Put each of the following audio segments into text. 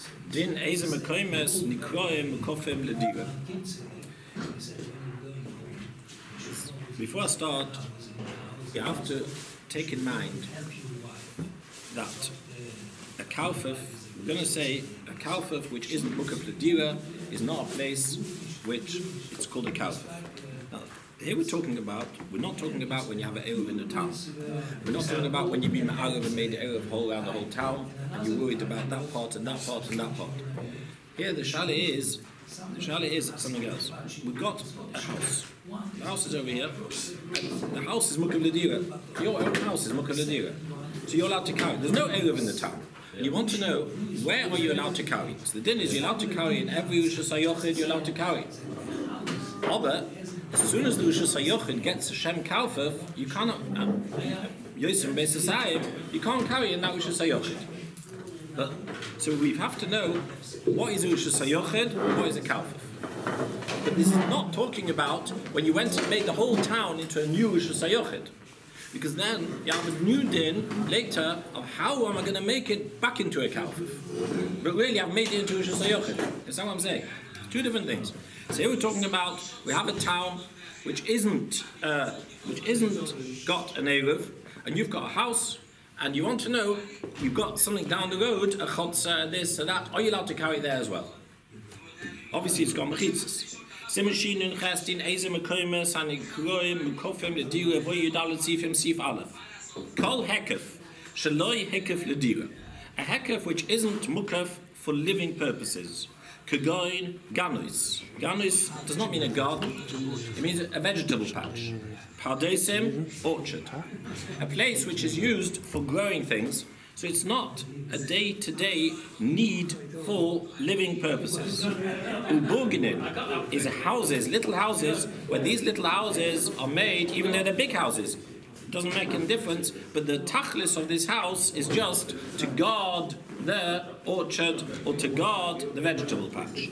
Din Eise Mekoimes Nikroim Mekofim Ledira. Before I start, you have to take in mind that a Kaufef, we're going to say a Kaufef which isn't Mukaf Ledira is not a place which it's called a Kaufef. Now, here we're not talking about when you have an Eruv in the town. We're not talking about when you've been Ma'arav and made the Eruv whole around the whole town and you're worried about that part and that part and that part. Here the Shale is something else. We've got a house. The house is over here. And the house is Mukaf Ledira. Your own house is Mukaf Ledira. So you're allowed to carry. There's no Eruv in the town. And you want to know, where are you allowed to carry? So the din is you're allowed to carry in every Rosh Hashanah, you're allowed to carry. But as soon as the Rosh Hashanah gets a Shem Kaufef, you cannot, Yosem Beis Hasayim, you can't carry in that Rosh Hashanah. So we have to know what is a Rosh Hashanah and what is a Kaufef. But this is not talking about when you went and made the whole town into a new Rosh Hashanah. Because then you have a new din later of how am I going to make it back into a Kaufef. But really I've made it into a Rosh Hashanah. That's what I'm saying. It's two different things. So here we're talking about, we have a town which isn't got an Eruv, and you've got a house, and you want to know, you've got something down the road, a chotzer, this and that, are you allowed to carry it there as well? Obviously it's got mechitzas. Simashinin chestin eze mekoimes hanikroim mekofem ledira voyudal tzifim sif aleph. Kol hekef shaloi hekef ledira. A hekef which isn't mukaf for living purposes. Kagoin ganus. Ganus does not mean a garden. It means a vegetable patch. Pardesim, orchard. A place which is used for growing things. So it's not a day-to-day need for living purposes. Uburginin is houses, little houses, where these little houses are made, even though they're big houses. It doesn't make any difference, but the tachlis of this house is just to guard the orchard or to guard the vegetable patch.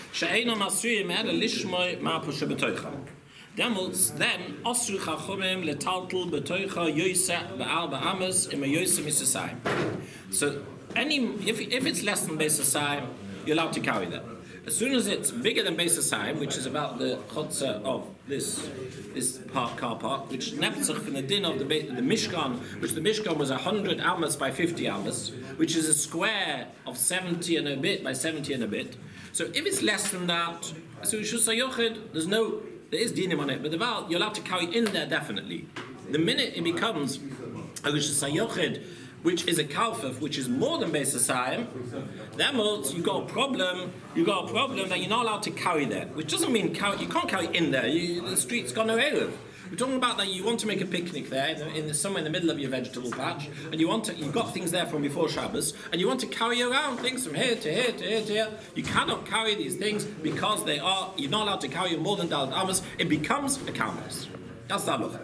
Then Osru Chachomim letaltel betoicha yoisa be'arba amas im yoisa misasayim. So if it's less than Beis Hasayim, you're allowed to carry that. As soon as it's bigger than Beis Hasayim, which is about the chotzer of this car park, which neptzach from the din of the Mishkan, which the Mishkan was 100 amas by 50 amas, which is a square of 70 and a bit by 70 and a bit. So if it's less than that, so there is dinim on it, but you're allowed to carry in there definitely. The minute it becomes a Rosh Hashanah, which is a Kaufef, which is more than Beis Hasayim, then you've got a problem that you're not allowed to carry there. Which doesn't mean you can't carry in there. The street's got no Eruv. We're talking about that you want to make a picnic there, somewhere in the middle of your vegetable patch, and you've got things there from before Shabbos, and you want to carry around things from here to here to here to here. You cannot carry these things because you're not allowed to carry more than Dalet Amos. It becomes a canvas. That's the halacha.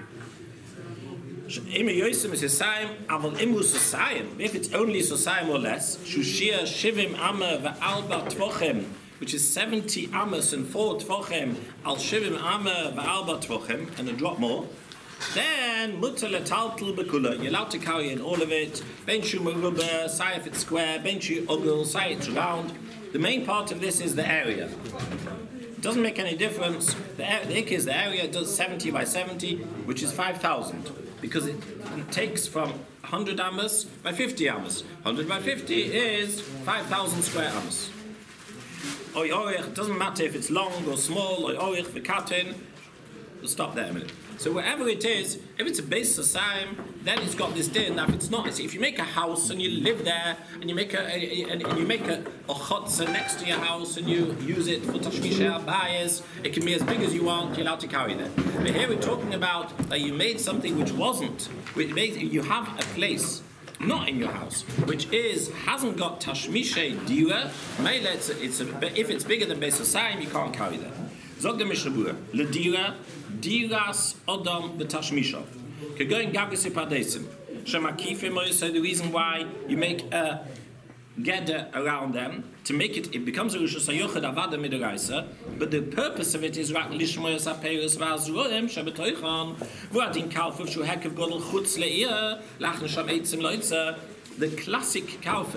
If it's only Sosayim or less, Shushia Shivim Amma Va'alba Tvochem, which is 70 amas and 4 tvochem, al shivim amma va'alba tvochem, and a drop more, then mutter letaltel bekula. You're allowed to carry in all of it. Benshu merubah, say if it's square. Benshu ogul, say it's round. The main part of this is the area. It doesn't make any difference. The ik is the area. It does 70 by 70, which is 5,000, because it takes from 100 amas by 50 amas. 100 by 50 is 5,000 square amas. It doesn't matter if it's long or small, we'll stop there a minute. So wherever it is, if it's a Beis Hasayim, then it's got this din. Now if it's not, if you make a house and you live there, and you make a chotzer next to your house and you use it for tashmisha bayis, it can be as big as you want, you're allowed to carry that. But here we're talking about that you made something which you have a place not in your house, which hasn't got tashmishay dira. If it's bigger than Beis Hasayim, you can't carry that. Zog the Mishnah Berurah, ledira diras odam betashmisha. Kegoin gagas ipadesim. Shemakifim is the reason why you make a gather around them to make it becomes a Rosh Hashanah avada midaraisa, but the purpose of it is rak lishmoyas apeirus va'azroim shabetoichan v'adin kalfuf shu hekav godel chutz le'ir lachn sham eitzim loitza. The classic kalfuf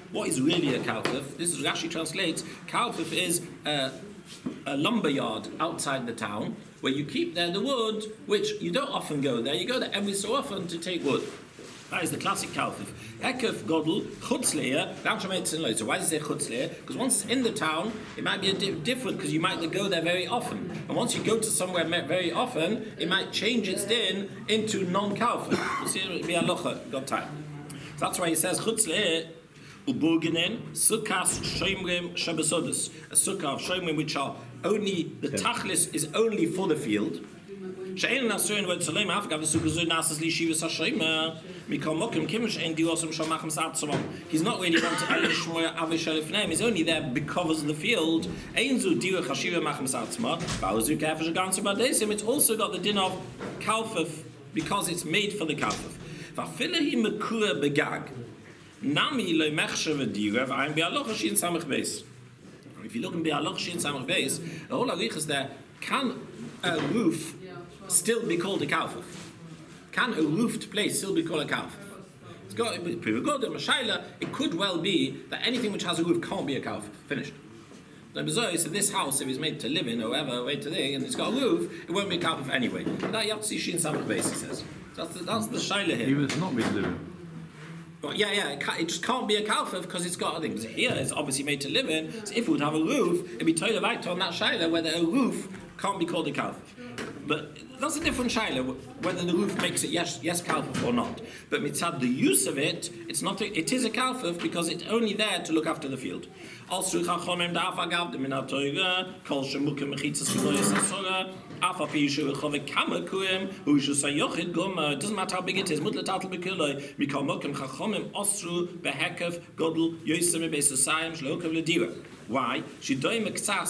what is really a kalfif? This is Rashi translates, kalfif is a lumber yard outside the town where you keep there the wood, which you don't often go there. You go there every so often to take wood. That is the classic kalfif. Ekef godel chutzleer. So why does it say chutzleer? Because once in the town, it might be different because you might go there very often. And once you go to somewhere very often, it might change its din into non-kalfif. We'll see it be halacha. Got time. So that's why he says chutzleer. Uburginen, sukas shoymrim shabasodus. A sukkah of shoymrim which are only, the tachlis is only for the field. She'en nasuin word salem afgav the sukkah zun nasas li shivas hashayma. Mikol mokim kimish ein diosum shamachim satzamam. He's not really going to elish shmoya avish elifneim. He's only there because of the field. Ein zu diwa chashiva machim satzamam. Bauzu kafish gansu badesim. It's also got the din of kalfif because it's made for the kalfif. Vafilehi mekura begag. Nami lo mechshav dira v'ayim be'aloch shin samach beis. If you look in be'aloch shin samach beis, the whole arich is there. Can a roof still be called a kalfif? Can a roofed place still be called a kalfif? It's got it could well be that anything which has a roof can't be a kalfif. Finished. So this house, if it's made to live in or whatever, way to thing, and it's got a roof, it won't be a kalfif anyway. That you have to see shin samach beis, he says. So that's the shaila here. Even if it's not made to live in. Well, it just can't be a kalfif because it's got things. Here it's obviously made to live in. So if it would have a roof, it'd be toilet right on that shaila whether a roof can't be called a kalfif. But that's a different shaila whether the roof makes it yes kalfif or not. But mitzad the use of it, it's not. It is a kalfif because it's only there to look after the field. Also, chachomim da'afagav the minatoyga kol shemukim mechitzas kiloyes asora. It doesn't matter how big it is. Mutla tatel bekiloi. Mikol mokim chachomim osru behekef godel yosem beisosayim shlokav ledira. Why? Because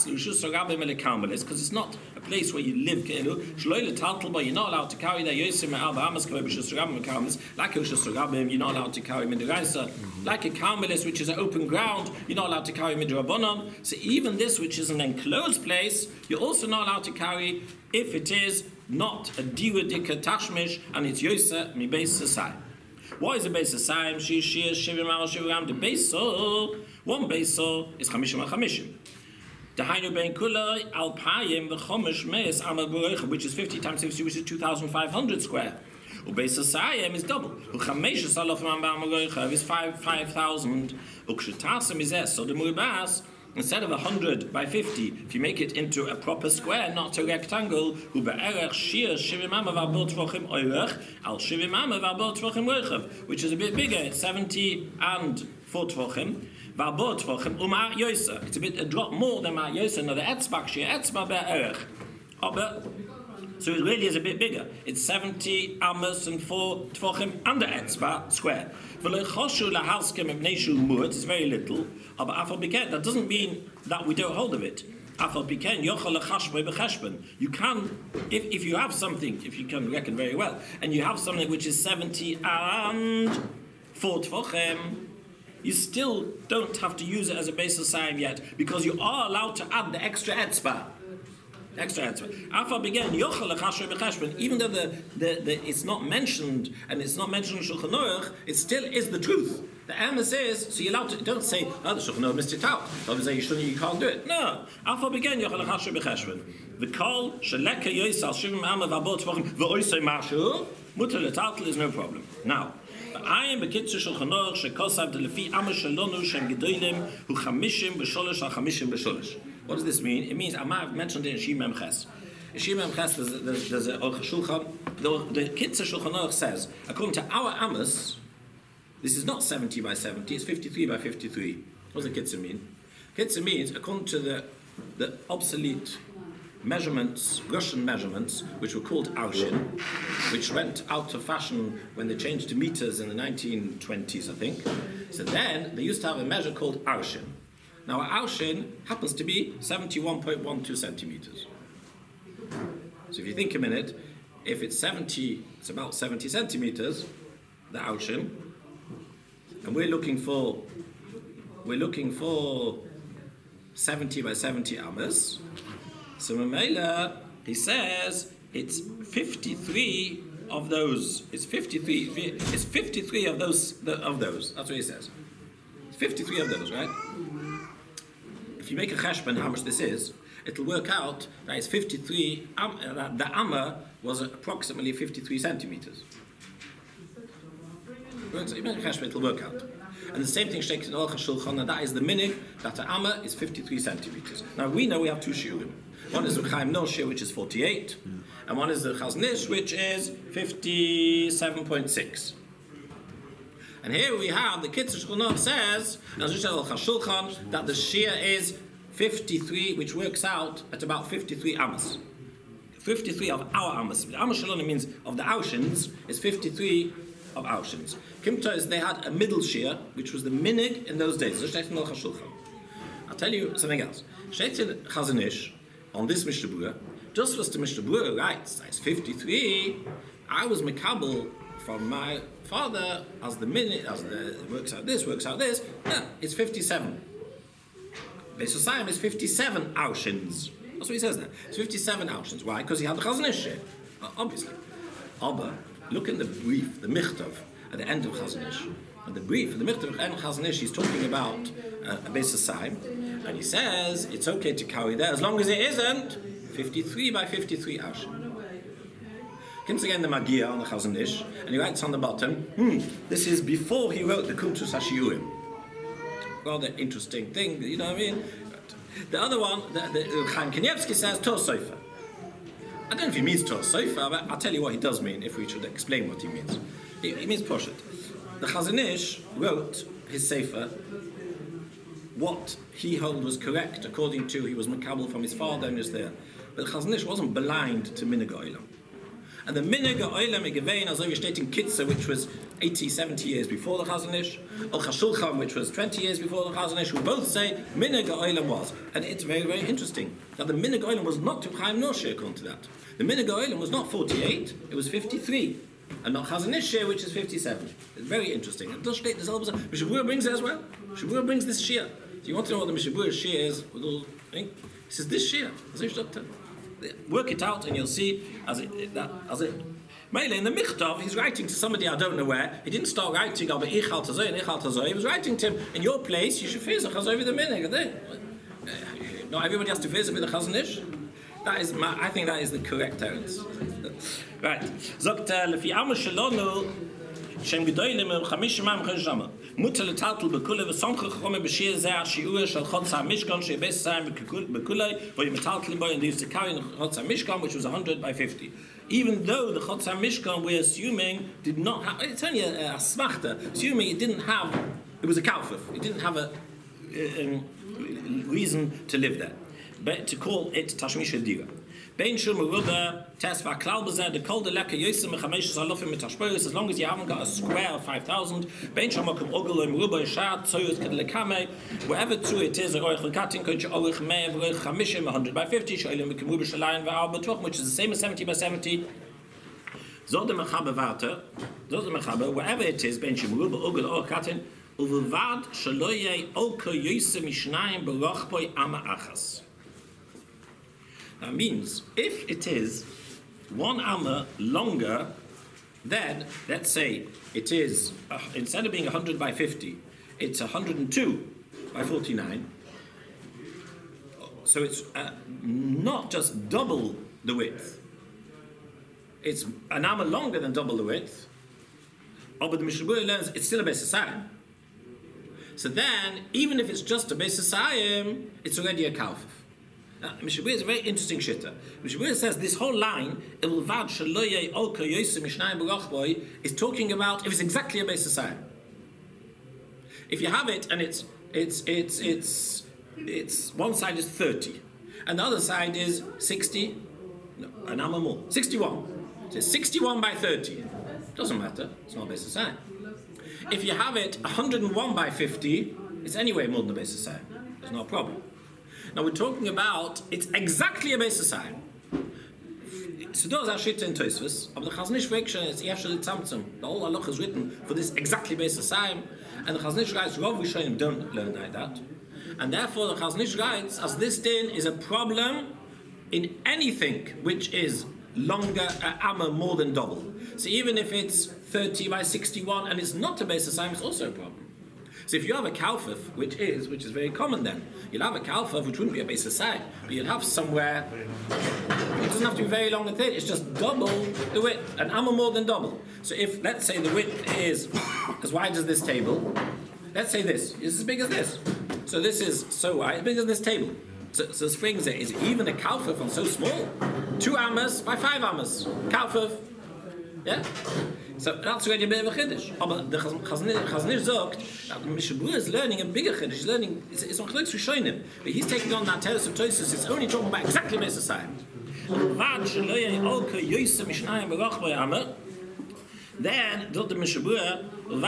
it's not a place where you live. You're not allowed to carry that yosem like you're not allowed to carry midraisa. Like a karmelis, which is an open ground, you're not allowed to carry midrabanon. So even this, which is an enclosed place, you're also not allowed to carry if it is not a diwadika tashmish and it's yosa mi beis sasai. What is a beis sasai? Shishir shivim al shivam. The beisol, one beisol is chamishim al chamishim. The hainu ben kulai al payim v'chomish meis amal b'roicha, which is 50 times 50, which is 2,500 square. Ubeis sasayim is double. Uchamesh salof man ba'amal b'roicha is 5,000. Ukshetasem is es. So the muibas. Instead of 100 by 50, if you make it into a proper square, not a rectangle, which is a bit bigger, it's 70 and 4 tvachim. It's a drop more than my yosa. Now the etzbach shir etzbach be'erech. So it really is a bit bigger. It's 70 amos and 4 tvachim under etzbach square. It's very little. That doesn't mean that we don't hold of it. You can, if you have something, if you can reckon very well, and you have something which is 70 and 4 tvachim, you still don't have to use it as a beis sasayim yet, because you are allowed to add the extra etzbah. Even though the it's not mentioned, and it's not mentioned in Shulchan Aruch, it still is the truth. The Amos says, so you're allowed to, don't say, oh, the Shulchan Aruch missed it out. Don't say you can't do it. No. The call, sheleka yoisal shivim ama v'abot tvachim v'oisay mashu, mutar l'tatel is no problem. Now, I am a kitzu Shulchan Aruch shekosav delefi ama shalonu shem gedolim hu chamishim b'sholosh al chamishim b'sholosh. What does this mean? It means, I might have mentioned it in Shim Mem Ches. In Shim Mem Ches, there's a Aruch Shulchan. The Kitzur Shulchan Aruch says, according to our Amos, this is not 70 by 70, it's 53 by 53. What does the Kitzur mean? Kitzur means, according to the obsolete measurements, Russian measurements, which were called Arshin, which went out of fashion when they changed to meters in the 1920s, I think. So then, they used to have a measure called Arshin. Now, our Arshin happens to be 71.12 centimeters. So if you think a minute, if it's 70, it's about 70 centimeters, the Arshin, and we're looking for 70 by 70 amas. So Mamela, he says it's 53 of those. It's 53 of those. That's what he says. 53 of those, right? If you make a cheshbon how much this is, it'll work out that it's 53, that the amma was approximately 53 centimeters. So you make a cheshbon, it'll work out. And the same thing shakes in Aruch HaShulchan, and that is the minig, that the amma is 53 centimeters. Now we know we have two shiurim. One is the Chaim Nor shiur, which is 48, and one is the Chazon Ish, which is 57.6. And here we have the Kitzur Shulchan says, as we said Aruch HaShulchan, that the shiur is 53, which works out at about 53 amas. 53 of our amas. The Amos Shalom means of the Aushins is 53 of Aushins. Kimta is they had a middle shiur, which was the minig in those days. I'll tell you something else. Sheit in Chazon Ish, on this Mishnah Berurah, just was the Mishnah Berurah writes, it's 53, I was mekabel from my father as the minute, as the works out this, yeah, it's 57. Beis Yosayim is 57 Aushins. That's what he says there. It's 57 Aushins. Why? Because he had the Chazon Ish, obviously. Aber, look in the brief, the Michtav, at the end of Chazon Ish. And the brief, the Michtav at the end of Chazon Ish, he's talking about Beis Yosayim, and he says it's okay to carry there as long as it isn't 53 by 53 Aushins. Comes again the Magia on the Chazon Ish, and he writes on the bottom, this is before he wrote the Kumtus HaShiurim. Rather interesting thing, you know what I mean? The other one, the Chaim Kanievsky says Tor Sofer. I don't know if he means Tor Sofer, but I'll tell you what he does mean if we should explain what he means. He means Poshet. The Chazon Ish wrote his Sefer what he held was correct according to he was Makabel from his father and is there. But the Chazon Ish wasn't blind to Minig Olam. And the Minig Olam Gevein, as we state in Kitzur, which was 80, 70 years before the Chazon Ish, Aruch HaShulchan, which was 20 years before the Chazon Ish, who both say Minig Olam was. And it's very, very interesting that the Minig Olam was not to Chaim Nor shiur according to that. The Minig Olam was not 48, it was 53. And not Chazon Ish shiur, which is 57. It's very interesting. And does state this all. Mishnah Berurah brings it as well. Mishnah Berurah brings this shiur. So you want to know what the Mishnah Berurah shiur is? With all, he says this shiur. Work it out and you'll see as it. Mele in the Michtav, he's writing to somebody I don't know where. He didn't start writing about Ichal Tazoy and Ichal Tazoy. He was writing to him, in your place, you should fizach Chazoy with the minig. Not everybody has to fizach with the Chazon Ish. I think that is the correct terms. Right. Sagt lefi Amos Shalonu shem gedolim im chamish mam cheshama. Mutal tatel bekule v'samcha chome b'shir zeh shiur shel chotz hamishkan shebeis sayim bekulei v'yim tatel boy and they used to carry the chotz hamishkan, which was 100 by 50. Even though the chotz hamishkan we're assuming did not have, it's only a smachta, assuming it didn't have, it was a kalfuf, it didn't have a reason to live there, but to call it tashmish dira. Bein shul meruba test va klal bezeh the kol de lekker yosem mechamesh zalofim mit tashpoyos, as long as you haven't got a square of 5,000. Bein shul makom ogel meruba shat tzoyos kedlekame, wherever two it is a roich lekatin could you orich me roich chamishim 100 by 50 shoylim meruba shalayin va arbetwoch, which is the same as 70 by 70. Zod mechabe varte, zod mechabe wherever it is bein shul meruba ogel or katin uvad shaloye olko yosem mishnayim berochboy ama achas. That means if it is one amma longer, then let's say it is instead of being 100 by 50, it's 102 by 49. So it's not just double the width. It's an amma longer than double the width. Oh, but the Mishnah Berurah learns it's still a Beis Yosayim. So then, even if it's just a Beis Yosayim, it's already a kalfuf. Now, Mishnah Berurah is a very interesting shitta. Mishnah Berurah says this whole line, is talking about if it's exactly a Beis Yosayim. If you have it and it's one side is 30, and the other side is 60, no, an amma more, 61. So it's 61 by 30. Doesn't matter. It's not a Beis Yosayim. If you have it 101 by 50, it's anyway more than a Beis Yosayim. There's no problem. Now we're talking about, it's exactly a Beis Yosayim. So those are shit in Tosfos, but the Chazon Ish Vekshan is Yeshel Tzamtzum. The whole halach is written for this exactly Beis Yosayim, and the Chazon Ish writes, Rov Rishonim don't learn like that. And therefore the Chazon Ish writes, as this din is a problem in anything which is longer, amma more than double. So even if it's 30 by 61 and it's not a Beis Yosayim, it's also a problem. So if you have a kalfif, which is very common then, you'll have a kalfif which wouldn't be a base aside, but you'll have somewhere, it doesn't have to be very long and thin, it's just double the width, an amma more than double. So if, let's say the width is as wide as this table, let's say this is as big as this. So this is so wide, as big as this table. So springs it is even a kalfif on so small. 2 ammas by 5 ammas. Kalfif. Yeah? So that's already a bit of a chiddush. But the Chazon Ish sagt that Mishnah Berurah is learning a bigger chiddush. He's learning, it's on Chlokes Rishonim. But he's taking on that Teres of Tosis. It's only talking about exactly Beis Hasayim. Then, the Mishnah Berurah,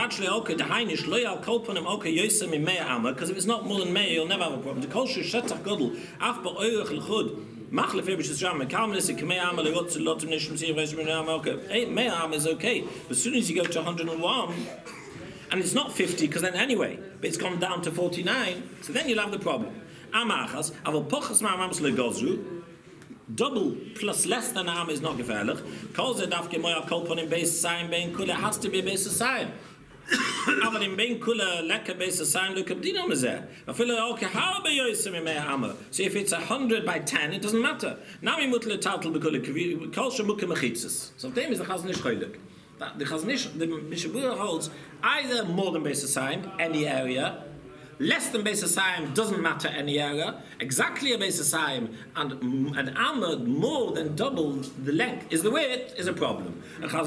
because if it's not more than Mea, you'll never have a problem. The Kolshu Shetach Godel, Af Ba'oirach L'chud, Machlef Ebrish Yisrael, Mekamlis, K'mei Amma, L'got Lotum Nishim Sir, Mea Amma is okay. But as soon as you go to 101, and it's not 50, because then anyway, but it's gone down to 49, so then you'll have the problem. Amachas, Aval Pochas Ma'amams L'gozru, double plus less than arm is not gefährlich. Because it after my kolpon in base sign bein kula has to be a base sign. Aber in bein kula lekker base sign look up dino mazer. I feel okay how be yoisem in hammer. So if it's 100 by 10 it doesn't matter. Now we mutle tatel bekula kolshe muke mechitzes. So them is the Chazon Ish choylek. The Chazon Ish, the Mishnah Berurah holds either more than base sign any area. Less than Beis Hasayim doesn't matter any area. Exactly a Beis Hasayim and an amma more than double the length is the width is a problem.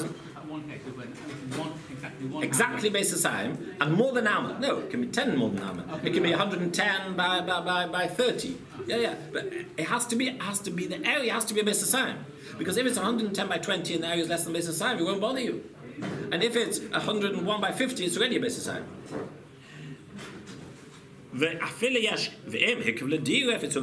Exactly Beis Hasayim and more than amma. No, it can be 10 more than amma. It can be 110 by 30. Yeah. But it has to be the area has to be a Beis Hasayim. Because if it's 110 by 20 and the area is less than Beis Hasayim, it won't bother you. And if it's 101 by 50, it's already a Beis Hasayim. If it's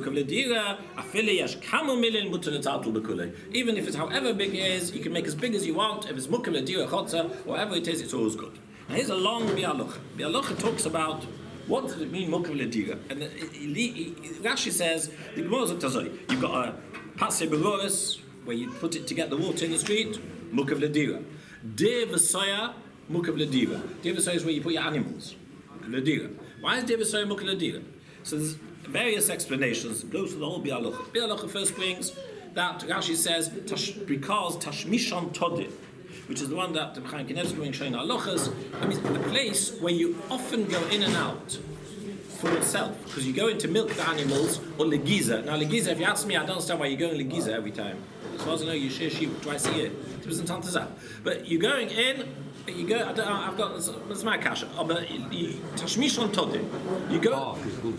even if it's however big it is, you can make as big as you want. If it's mukav l'dira chotza, whatever it is, it's always good. Now here's a long bialocha. Bialocha talks about what does it mean mukav l'dira, and Rashi says the Gemara is you've got a pasei beroris where you put it to get the water in the street, mukav l'dira. Dir v'soya mukav l'dira. Dir v'soya is where you put your animals. L'dira. Why is David so much l'dira? So there's various explanations. It goes to the whole bialocha. Bialocha first brings that Rashi says because tashmishon todeh, which is the one that the Chaim Kanievsky brings showing halachas. That means a place where you often go in and out for yourself, because you go in to milk the animals or legiza. Now legiza, if you ask me, I don't understand why you're going legiza every time. As far as I know, you share sheep twice a year. But you're going in. You go. I've got. That's my kasha. But tashmish on todeh. You go.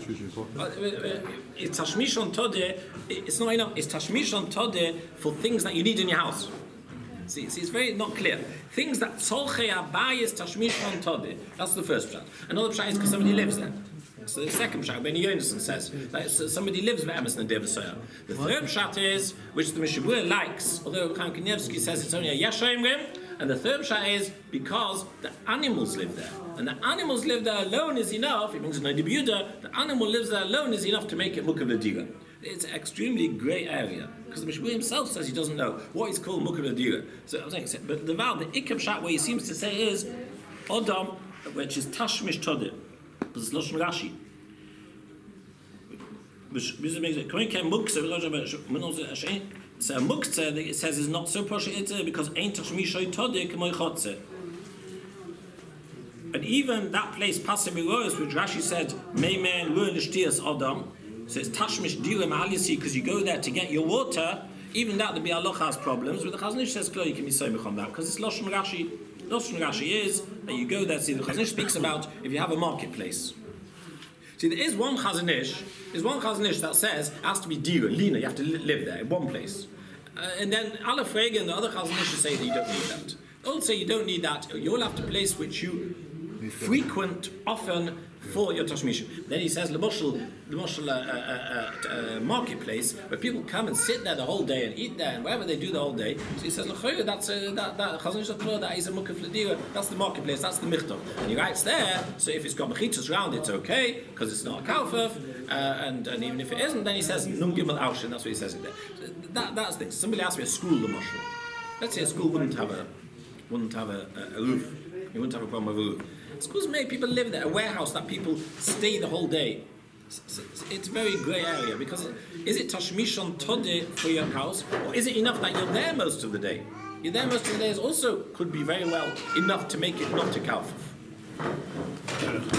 It's tashmish on todeh. It's not enough. It's tashmish on todeh for things that you need in your house. See, it's very not clear. Things that tzolchei abayis tashmish on todeh. That's the first pshat. Another pshat is because somebody lives there. So the second pshat, Benny Yonason says that somebody lives with Emerson and Devasoya. The third pshat is, which the Mishnah Berurah likes, although Chaim Kanievsky says it's only a yeshayim rim. And the third pshat is because the animals live there. And the animals live there alone is enough. It means no dibuda. The animal lives there alone is enough to make it mukav l'dira. It's an extremely grey area. Because the Mishnah Berurah himself says he doesn't know what is called mukav l'dira. So I'm saying, but the ikam pshat where he seems to say is Odom, which is tashmish todeh. Because it's Lashon Rashi. So a muktzeh, it says, is not so posh because ain't tashmishoy todeh k'moy chotze. And even that place, pasei beroris, which Rashi said, meimen lo l'shtias odam, so it's tashmish dira ma'alisi, because you go there to get your water. Even that the bialocha has problems. But the Chazon Ish says, "Klo, you can be soymich on that because it's Lashon Rashi." Lashon Rashi is that you go there. See, the Chazon Ish speaks about if you have a marketplace. See, there is one Chazon Ish that says it has to be dira, lina. You have to live there in one place. And then Aleph Frege and the other Chazon Ish say that you don't need that. They'll say you don't need that. You'll have to place which you frequent often for your tashmish. Then he says the marketplace where people come and sit there the whole day and eat there and wherever they do the whole day. So he says that Chazon Ish that is a mukaf l'dira. That's the marketplace. That's the michtav. And he writes there. So if it's got mechitzos around, it's okay because it's not a kalfaf. And even if it isn't, then he says num gimel aushin. That's what he says in there. So that's things. Somebody asked me a school the Let's say a school wouldn't have a roof. You wouldn't have a problem with a roof. Excuse me, people live there. A warehouse that people stay the whole day. It's a very grey area, because is it tashmishon tode for your house, or is it enough that you're there most of the day? You're there most of the day is also could be very well enough to make it not a kaufuf.